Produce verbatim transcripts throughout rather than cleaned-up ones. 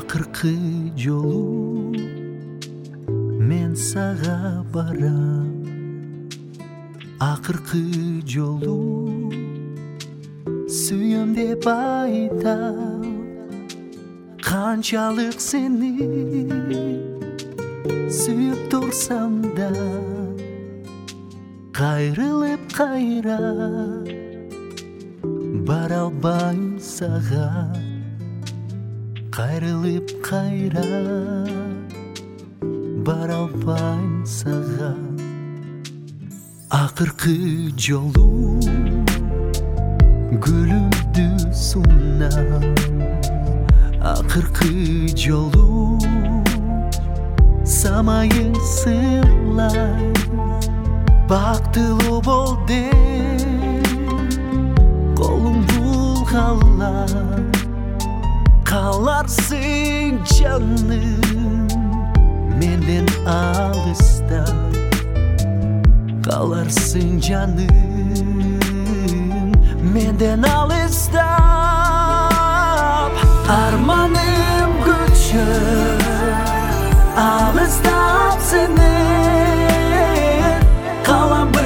Акыркы жолу мен сага барам. Акыркы жолу сүйөм деп айтам. Канчалык сени сүйүп турсам да, кайрылып кайра бара албайм сага. Кайрылып кайра бара албайм сага. Акыркы жолу гүлүмдү сунам. Акыркы жолу самайың сыйлай. Бактылуу бол деп колуң булгала. Каларсың жаным менден алыста. Каларсың жаным менден алыста. Арманым көчөп алыстап сенен. Каламбы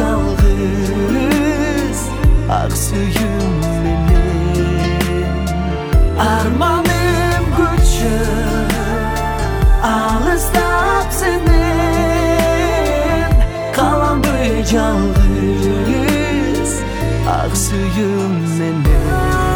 жалгыз ак сүйүм менен. Арманым көчөп алыстап сенен. Каламбы жалгыз ак сүйүм менен.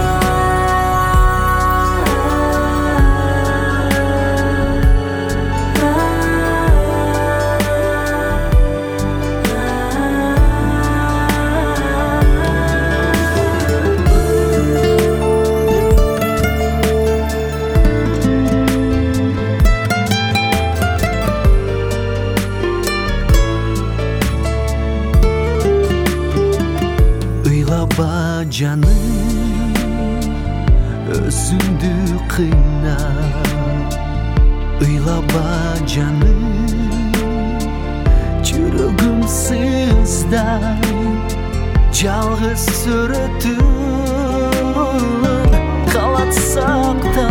Ыйлаба жаным өзүңдү кыйна. Ыйлаба жаным жүрөгүм сыздай. Жалгыз сүрөтүп калат сакта.